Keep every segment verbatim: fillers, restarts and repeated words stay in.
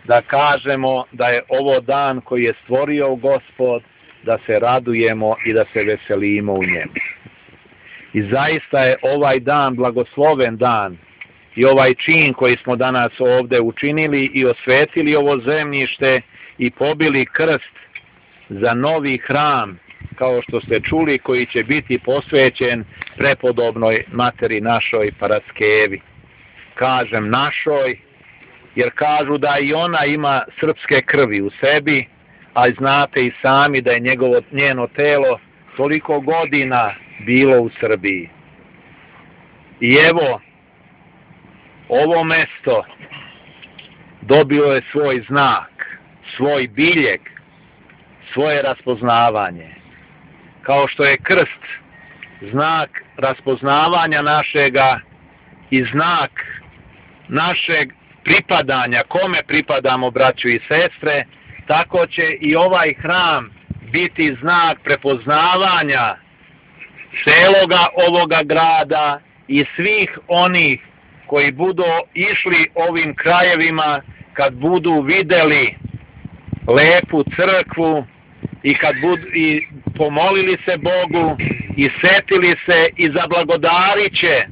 da kažemo da je ovo dan koji je stvorio Gospod, da se radujemo i da se veselimo u njemu. I zaista je ovaj dan blagosloven dan i ovaj čin koji smo danas ovdje učinili i osvetili ovo zemljište i pobili krst za novi hram, kao što ste čuli, koji će biti posvećen prepodobnoj materi našoj Paraskevi. Kažem našoj, jer kažu da i ona ima srpske krvi u sebi, a znate i sami da je njegovo, njeno telo toliko godina bilo u Srbiji. I evo, ovo mesto dobilo je svoj znak, svoj biljeg, svoje raspoznavanje. Kao što je krst znak raspoznavanja našega i znak našeg pripadanja, kome pripadamo, braću i sestre, tako će i ovaj hram biti znak prepoznavanja celoga ovoga grada i svih onih koji budu išli ovim krajevima, kad budu vidjeli lepu crkvu i kad budu i pomolili se Bogu i setili se i zablagodarit će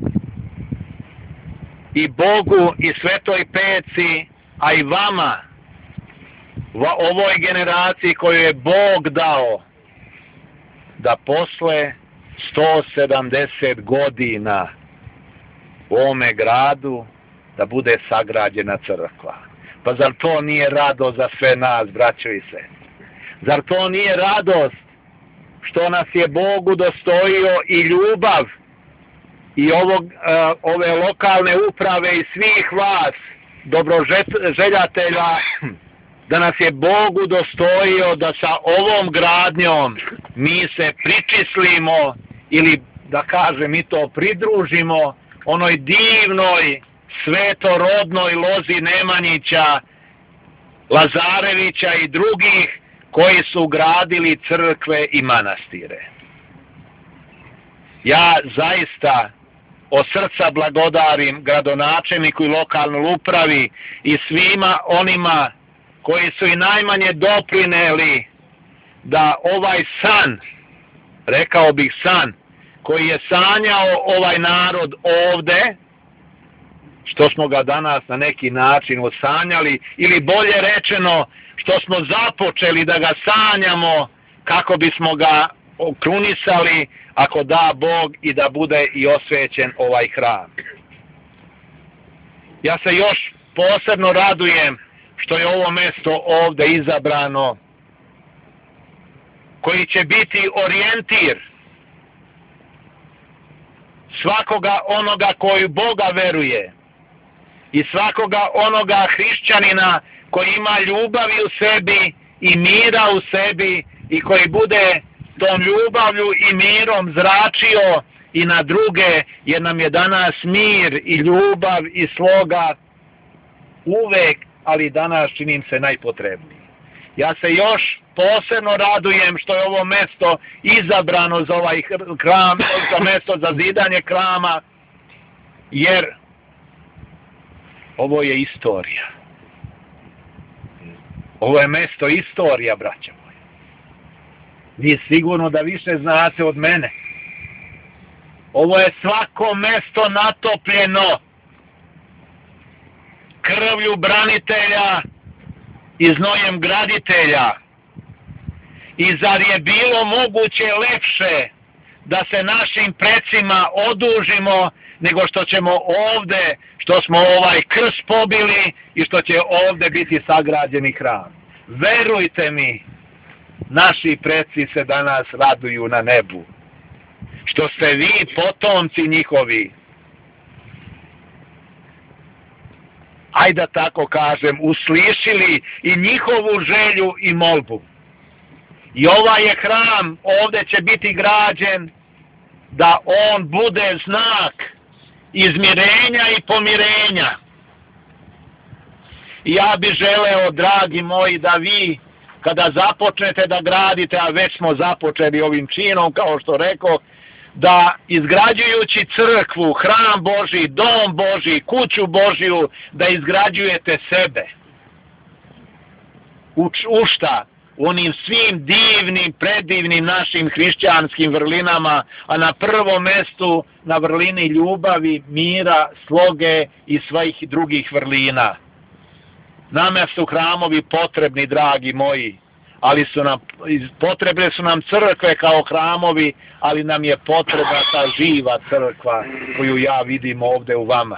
i Bogu i Svetoj Peci, a i vama, ovoj generaciji koju je Bog dao, da posle sto sedamdeset godina u ovome gradu da bude sagrađena crkva. Pa zar to nije radost za sve nas, braćo i sestre? Zar to nije radost što nas je Bog udostojio i ljubav i ovog, uh, ove lokalne uprave i svih vas, dobroželjatelja, da nas je Bog udostojio da sa ovom gradnjom mi se pričislimo ili, da kažem, mi to pridružimo onoj divnoj svetorodnoj lozi Nemanjića, Lazarevića i drugih koji su gradili crkve i manastire. Ja zaista od srca blagodarim gradonačelniku i lokalnoj upravi i svima onima koji su i najmanje doprineli da ovaj san, rekao bih san, koji je sanjao ovaj narod ovde, što smo ga danas na neki način osanjali, ili bolje rečeno, što smo započeli da ga sanjamo kako bismo ga okrunisali, ako da Bog, i da bude i osvećen ovaj hram. Ja se još posebno radujem što je ovo mesto ovde izabrano, koji će biti orijentir svakoga onoga koji Boga veruje i svakoga onoga hrišćanina koji ima ljubavi u sebi i mira u sebi i koji bude tom ljubavlju i mirom zračio i na druge, jer nam je danas mir i ljubav i sloga uvek, ali danas činim se najpotrebniji. Ja se još posebno radujem što je ovo mesto izabrano za ovaj hram, za mesto za zidanje hrama, jer ovo je istorija. Ovo je mesto istorija, braća moja. Vi sigurno da više znate od mene. Ovo je svako mesto natopljeno krvlju branitelja i znojem graditelja. I zar je bilo moguće lepše da se našim precima odužimo nego što ćemo ovde, što smo ovaj krst pobili i što će ovde biti sagrađeni hram. Verujte mi, naši preci se danas raduju na nebu. Što ste vi, potomci njihovi, ajde da tako kažem, uslišili i njihovu želju i molbu. I ovaj je hram, ovde će biti građen da on bude znak izmirenja i pomirenja. I ja bih želeo, dragi moji, da vi, kada započnete da gradite, a već smo započeli ovim činom, kao što rekao, da izgrađujući crkvu, hram Božji, dom Božji, kuću Božju, da izgrađujete sebe. u, u šta? Onim svim divnim, predivnim našim hrišćanskim vrlinama, a na prvom mestu na vrlini ljubavi, mira, sloge i svih drugih vrlina. Nama su hramovi potrebni, dragi moji, ali su nam, potrebne su nam crkve kao hramovi, ali nam je potrebna ta živa crkva koju ja vidim ovdje u vama.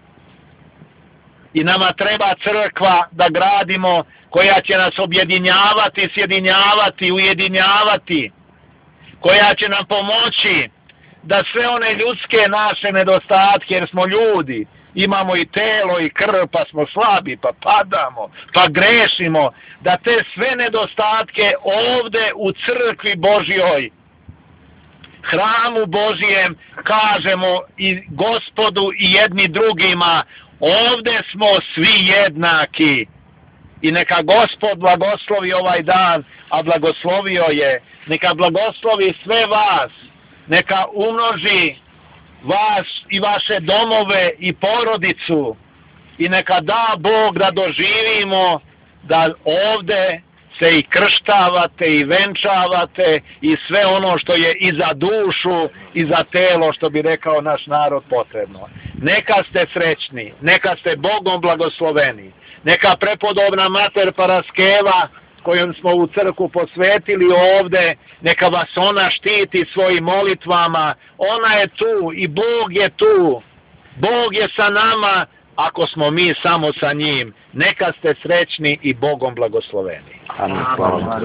I nama treba crkva da gradimo koja će nas objedinjavati, sjedinjavati, ujedinjavati, koja će nam pomoći da sve one ljudske naše nedostatke, jer smo ljudi, imamo i telo i krv, pa smo slabi, pa padamo, pa grešimo, da te sve nedostatke ovde u crkvi Božjoj, hramu Božjem, kažemo i Gospodu i jedni drugima, ovde smo svi jednaki. I neka Gospod blagoslovi ovaj dan, a blagoslovio je, neka blagoslovi sve vas, neka umnoži vas i vaše domove i porodicu i neka da Bog da doživimo da ovde se i krštavate i venčavate i sve ono što je i za dušu i za telo, što bi rekao naš narod, potrebno. Neka ste srećni, neka ste Bogom blagosloveni, neka prepodobna mater Paraskeva kojom smo u crkvu posvetili ovde, neka vas ona štiti svojim molitvama, ona je tu i Bog je tu, Bog je sa nama ako smo mi samo sa njim. Neka ste srećni i Bogom blagosloveni. Amin. Hvala vam.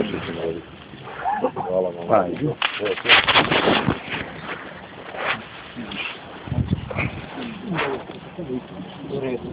Hvala vam.